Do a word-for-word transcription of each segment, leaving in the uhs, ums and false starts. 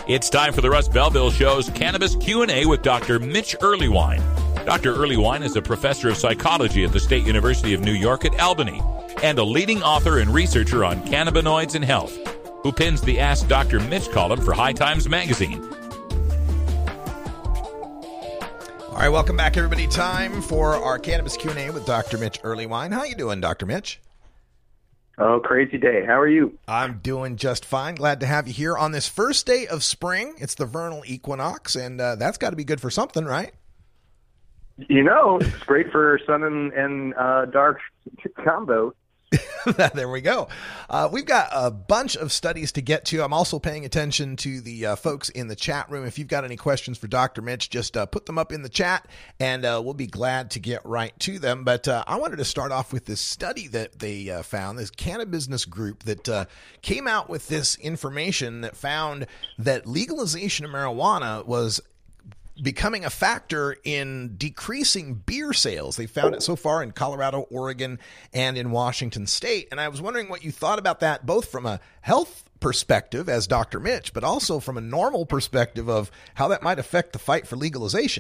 It's time for the Russ Belville Show's Cannabis Q and A with Doctor Mitch Earleywine. Doctor Earleywine is a professor of psychology at the State University of New York at Albany and a leading author and researcher on cannabinoids and health, who pins the Ask Doctor Mitch column for High Times Magazine. All right, welcome back, everybody. Time for our Cannabis Q and A with Doctor Mitch Earleywine. How you doing, Doctor Mitch? Oh, crazy day. How are you? I'm doing just fine. Glad to have you here on this first day of spring. It's the vernal equinox, and uh, that's got to be good for something, right? You know, it's great for sun and, and uh, dark combo. There we go. Uh, we've got a bunch of studies to get to. I'm also paying attention to the uh, folks in the chat room. If you've got any questions for Doctor Mitch, just uh, put them up in the chat, and uh, we'll be glad to get right to them. But uh, I wanted to start off with this study that they uh, found, this Cannabusiness group that uh, came out with this information that found that legalization of marijuana was becoming a factor in decreasing beer sales. They found it so far in Colorado, Oregon, and in Washington State. And I was wondering what you thought about that, both from a health perspective as Doctor Mitch, but also from a normal perspective of how that might affect the fight for legalization.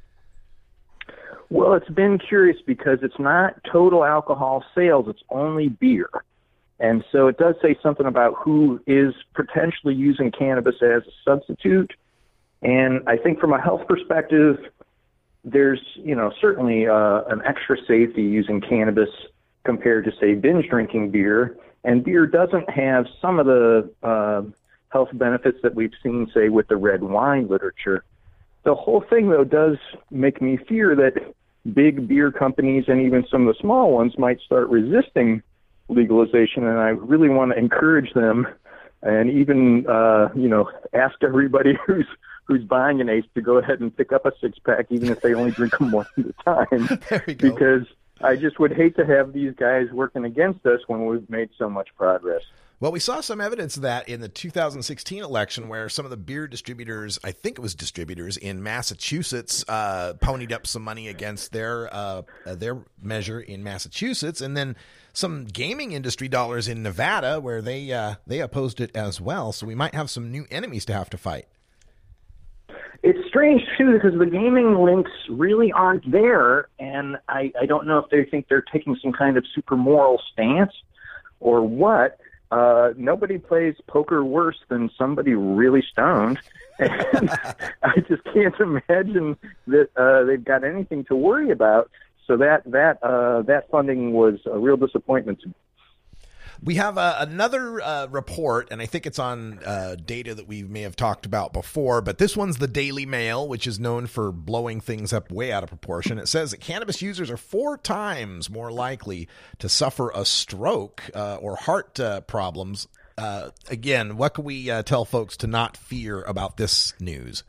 Well, it's been curious because it's not total alcohol sales, it's only beer. And so it does say something about who is potentially using cannabis as a substitute. And I think from a health perspective, there's, you know, certainly uh, an extra safety using cannabis compared to, say, binge drinking beer. And beer doesn't have some of the uh, health benefits that we've seen, say, with the red wine literature. The whole thing, though, does make me fear that big beer companies and even some of the small ones might start resisting legalization. And I really want to encourage them and even, uh, you know, ask everybody who's who's buying an Ace to go ahead and pick up a six-pack, even if they only drink them one at a time. There we go. Because I just would hate to have these guys working against us when we've made so much progress. Well, we saw some evidence of that in the two thousand sixteen election where some of the beer distributors, I think it was distributors in Massachusetts, uh, ponied up some money against their uh, their measure in Massachusetts, and then some gaming industry dollars in Nevada where they uh, they opposed it as well. So we might have some new enemies to have to fight. It's strange, too, because the gaming links really aren't there, and I, I don't know if they think they're taking some kind of super moral stance or what. Uh, nobody plays poker worse than somebody really stoned, and I just can't imagine that uh, they've got anything to worry about. So that that uh, that funding was a real disappointment to me. We have uh, another uh, report, and I think it's on uh, data that we may have talked about before, but this one's the Daily Mail, which is known for blowing things up way out of proportion. It says that cannabis users are four times more likely to suffer a stroke uh, or heart uh, problems. Uh, again, what can we uh, tell folks to not fear about this news?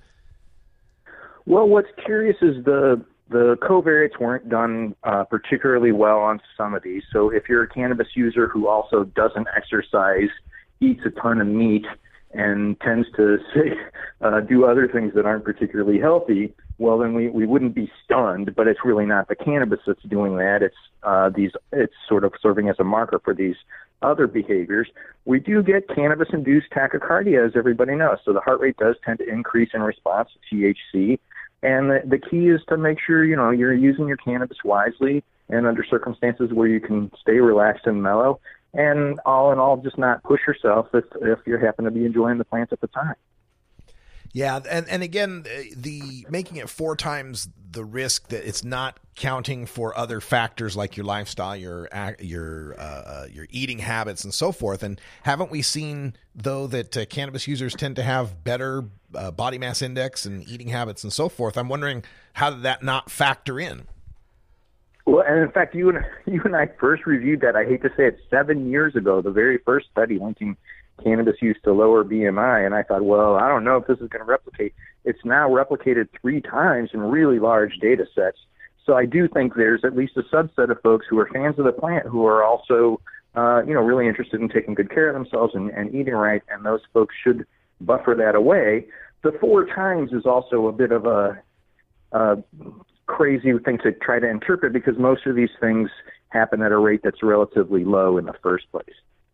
Well, what's curious is the The covariates weren't done uh, particularly well on some of these. So if you're a cannabis user who also doesn't exercise, eats a ton of meat, and tends to say, uh, do other things that aren't particularly healthy, well, then we, we wouldn't be stunned. But it's really not the cannabis that's doing that. It's uh, these. It's sort of serving as a marker for these other behaviors. We do get cannabis-induced tachycardia, as everybody knows. So the heart rate does tend to increase in response to T H C. And the, the key is to make sure, you know, you're using your cannabis wisely and under circumstances where you can stay relaxed and mellow. And all in all, just not push yourself if, if you happen to be enjoying the plant at the time. Yeah, and, and again, the making it four times the risk that it's not counting for other factors like your lifestyle, your your uh, your eating habits, and so forth. And haven't we seen, though, that uh, cannabis users tend to have better uh, body mass index and eating habits and so forth? I'm wondering, how did that not factor in? Well, and in fact, you and you and I first reviewed that, I hate to say it, seven years ago, the very first study linking cannabis use to lower B M I, and I thought, well, I don't know if this is going to replicate. It's now replicated three times in really large data sets. So I do think there's at least a subset of folks who are fans of the plant who are also, uh, you know, really interested in taking good care of themselves and, and eating right, and those folks should buffer that away. The four times is also a bit of a, a crazy thing to try to interpret because most of these things happen at a rate that's relatively low in the first place.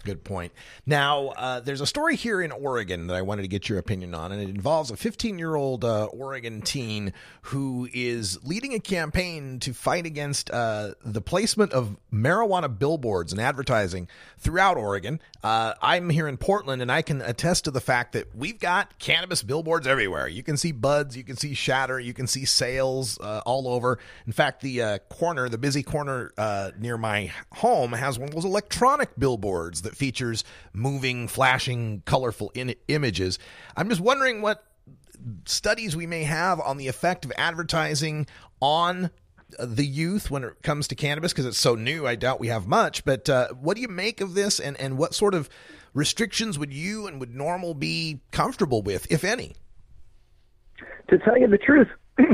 Good point. Now, uh, there's a story here in Oregon that I wanted to get your opinion on, and it involves a fifteen-year-old uh, Oregon teen who is leading a campaign to fight against uh, the placement of marijuana billboards and advertising throughout Oregon. Uh, I'm here in Portland, and I can attest to the fact that we've got cannabis billboards everywhere. You can see buds, you can see shatter, you can see sales uh, all over. In fact, the uh, corner, the busy corner uh, near my home has one of those electronic billboards that features moving, flashing, colorful in- images. I'm just wondering what studies we may have on the effect of advertising on the youth when it comes to cannabis, because it's so new. I doubt we have much, but uh, what do you make of this, and, and what sort of restrictions would you and would NORML be comfortable with, if any? To tell you the truth,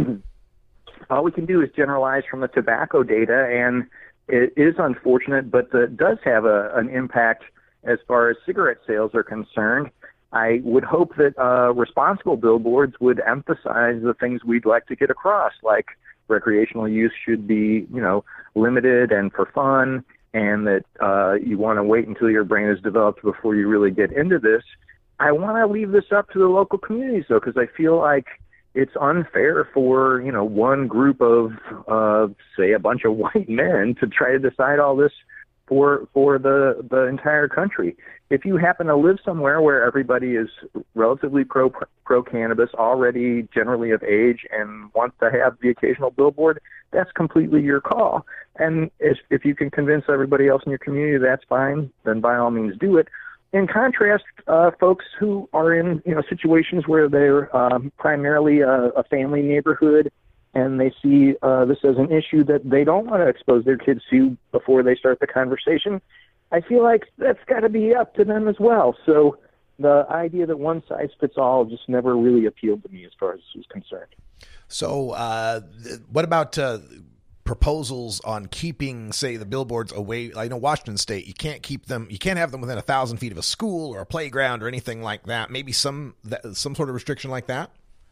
all we can do is generalize from the tobacco data, and it is unfortunate, but it does have a, an impact as far as cigarette sales are concerned. I would hope that uh, responsible billboards would emphasize the things we'd like to get across, like recreational use should be, you know, limited and for fun, and that uh, you want to wait until your brain is developed before you really get into this. I want to leave this up to the local communities, though, because I feel like it's unfair for, you know, one group of, uh, say, a bunch of white men to try to decide all this for for the the entire country. If you happen to live somewhere where everybody is relatively pro pro cannabis, already generally of age, and wants to have the occasional billboard, that's completely your call. And if if you can convince everybody else in your community that's fine, then by all means do it. In contrast, uh, folks who are in, you know, situations where they're um, primarily a, a family neighborhood, and they see uh, this as an issue that they don't want to expose their kids to before they start the conversation, I feel like that's got to be up to them as well. So the idea that one size fits all just never really appealed to me as far as this was concerned. So uh, what about uh, proposals on keeping, say, the billboards away? I know Washington State, you can't keep them, you can't have them within a thousand feet of a school or a playground or anything like that. Maybe some some sort of restriction like that?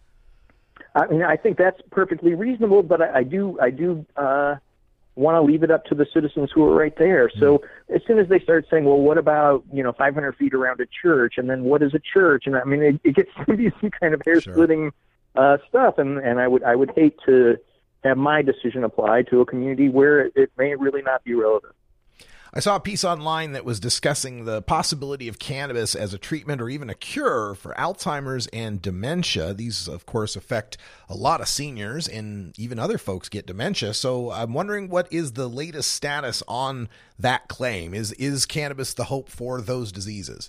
I mean, I think that's perfectly reasonable, but I, I do, I do uh, want to leave it up to the citizens who are right there. Mm-hmm. So as soon as they start saying, "Well, what about, you know, five hundred feet around a church?" and then what is a church? And I mean, it, it gets to be some kind of hair-splitting sure. uh, stuff. And, and I would, I would hate to have my decision applied to a community where it, it may really not be relevant. I saw a piece online that was discussing the possibility of cannabis as a treatment or even a cure for Alzheimer's and dementia. These, of course, affect a lot of seniors, and even other folks get dementia. So I'm wondering, what is the latest status on that claim? Is is cannabis the hope for those diseases?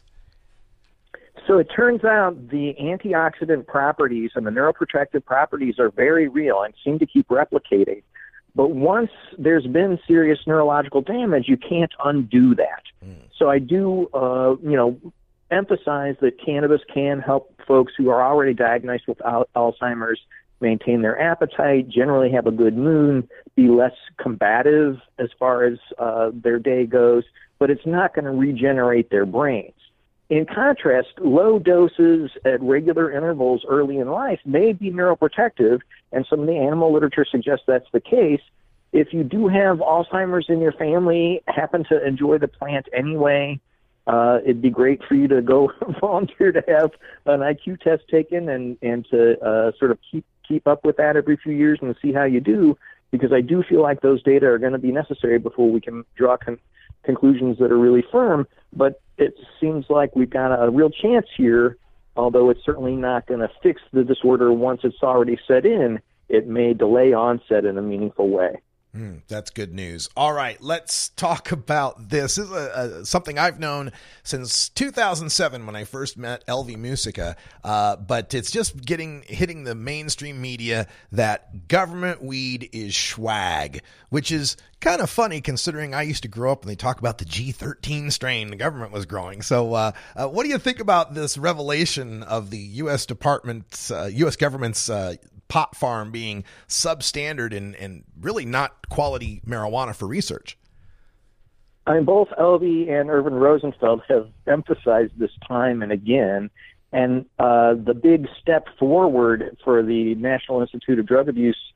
So it turns out the antioxidant properties and the neuroprotective properties are very real and seem to keep replicating. But once there's been serious neurological damage, you can't undo that. Mm. So I do, uh, you know, emphasize that cannabis can help folks who are already diagnosed with al- Alzheimer's maintain their appetite, generally have a good mood, be less combative as far as uh, their day goes, but it's not going to regenerate their brains. In contrast, low doses at regular intervals early in life may be neuroprotective, and some of the animal literature suggests that's the case. If you do have Alzheimer's in your family, happen to enjoy the plant anyway, uh, it'd be great for you to go volunteer to have an I Q test taken and, and to uh, sort of keep, keep up with that every few years and see how you do, because I do feel like those data are going to be necessary before we can draw con- conclusions that are really firm. But it seems like we've got a real chance here, although it's certainly not going to fix the disorder once it's already set in. It may delay onset in a meaningful way. Mm, that's good news. All right, let's talk about this. This is a, a, something I've known since two thousand seven when I first met Elvie Musica, uh, but it's just getting hitting the mainstream media that government weed is swag, which is kind of funny considering I used to grow up and they talk about the G thirteen strain the government was growing. So uh, uh, what do you think about this revelation of the U S Department, uh, U S government's uh, pot farm being substandard and, and really not quality marijuana for research? I mean, both Elvie and Irvin Rosenfeld have emphasized this time and again, and uh, the big step forward for the National Institute of Drug Abuse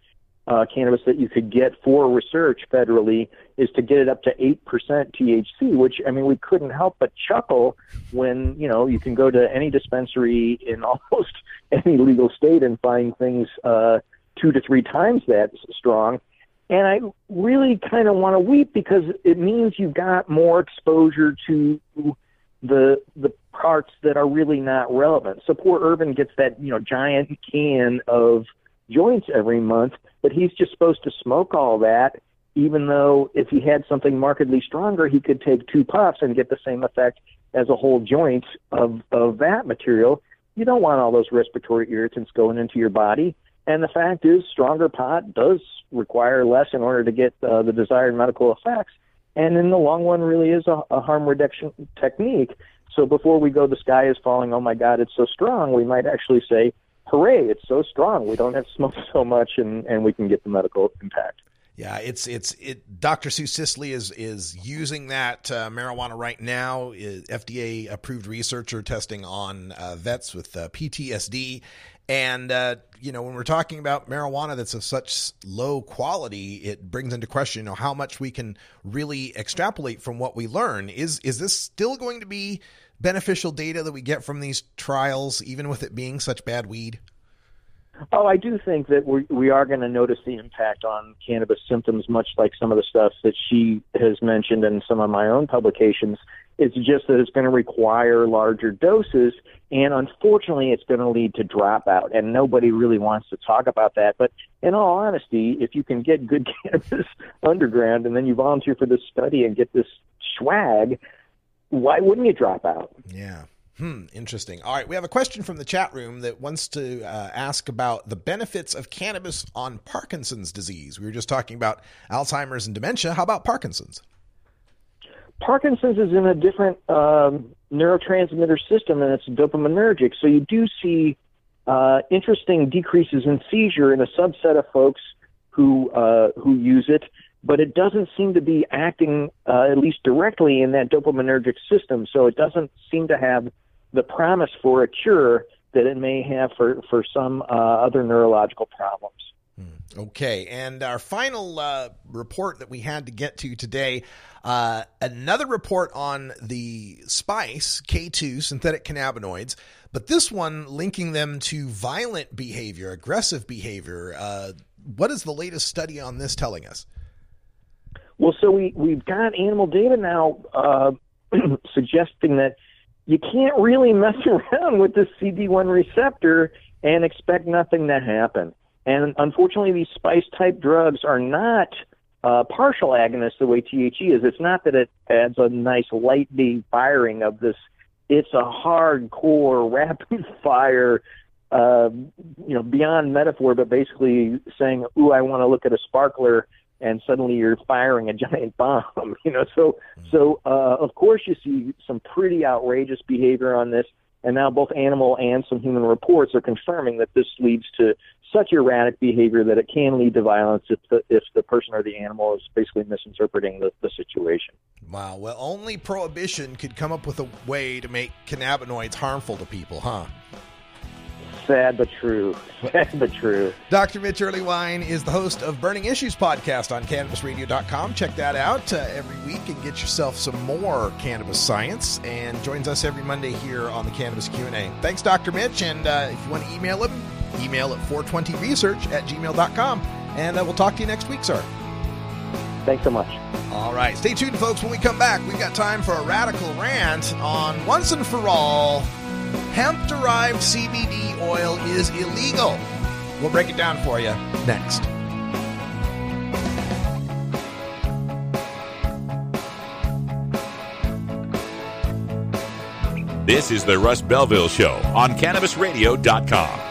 uh, cannabis that you could get for research federally is to get it up to eight percent T H C, which, I mean, we couldn't help but chuckle when, you know, you can go to any dispensary in almost any legal state and find things uh, two to three times that strong. And I really kind of want to weep because it means you've got more exposure to the the parts that are really not relevant. So poor Irvin gets that, you know, giant can of joints every month, but he's just supposed to smoke all that, even though if he had something markedly stronger, he could take two puffs and get the same effect as a whole joint of, of that material. You don't want all those respiratory irritants going into your body. And the fact is, stronger pot does require less in order to get uh, the desired medical effects. And in the long run, really is a, a harm reduction technique. So before we go, the sky is falling, oh my God, it's so strong, we might actually say, hooray, it's so strong, we don't have to smoke so much, and, and we can get the medical impact. Yeah, it's it's it. Doctor Sue Sisley is is using that uh, marijuana right now. F D A approved researcher testing on uh, vets with uh, P T S D, and uh, you know, when we're talking about marijuana that's of such low quality, it brings into question, you know, how much we can really extrapolate from what we learn. Is is this still going to be beneficial data that we get from these trials, even with it being such bad weed? Oh, I do think that we we are going to notice the impact on cannabis symptoms, much like some of the stuff that she has mentioned in some of my own publications. It's just that it's going to require larger doses, and unfortunately, it's going to lead to dropout, and nobody really wants to talk about that. But in all honesty, if you can get good cannabis underground, and then you volunteer for this study and get this swag, why wouldn't you drop out? Yeah. Hmm, interesting. All right, we have a question from the chat room that wants to uh, ask about the benefits of cannabis on Parkinson's disease. We were just talking about Alzheimer's and dementia. How about Parkinson's? Parkinson's is in a different um, neurotransmitter system, and it's dopaminergic. So you do see uh, interesting decreases in seizure in a subset of folks who uh, who use it, but it doesn't seem to be acting, uh, at least directly, in that dopaminergic system. So it doesn't seem to have the promise for a cure that it may have for, for some uh, other neurological problems. Okay, and our final uh, report that we had to get to today, uh, another report on the spice, K two, synthetic cannabinoids, but this one linking them to violent behavior, aggressive behavior. Uh, what is the latest study on this telling us? Well, so we, we've got animal data now uh, suggesting that you can't really mess around with the C B one receptor and expect nothing to happen. And unfortunately, these spice-type drugs are not uh, partial agonists the way T H C is. It's not that it adds a nice lightning firing of this. It's a hardcore, rapid-fire, uh, you know, beyond metaphor, but basically saying, ooh, I want to look at a sparkler, and suddenly you're firing a giant bomb, you know. So, so uh, of course, you see some pretty outrageous behavior on this, and now both animal and some human reports are confirming that this leads to such erratic behavior that it can lead to violence if the if the person or the animal is basically misinterpreting the, the situation. Wow. Well, only prohibition could come up with a way to make cannabinoids harmful to people, huh? Sad but true. Sad but true. Doctor Mitch Earleywine is the host of Burning Issues podcast on cannabis radio dot com. Check that out uh, every week and get yourself some more cannabis science, and joins us every Monday here on the Cannabis Q and A. Thanks, Doctor Mitch, and uh, if you want to email him, email at four twenty research at gmail dot com, and uh, we'll talk to you next week, sir. Thanks so much. All right. Stay tuned, folks. When we come back, we've got time for a radical rant on once and for all, hemp-derived C B D oil is illegal. We'll break it down for you next. This is the Russ Belville Show on cannabis radio dot com.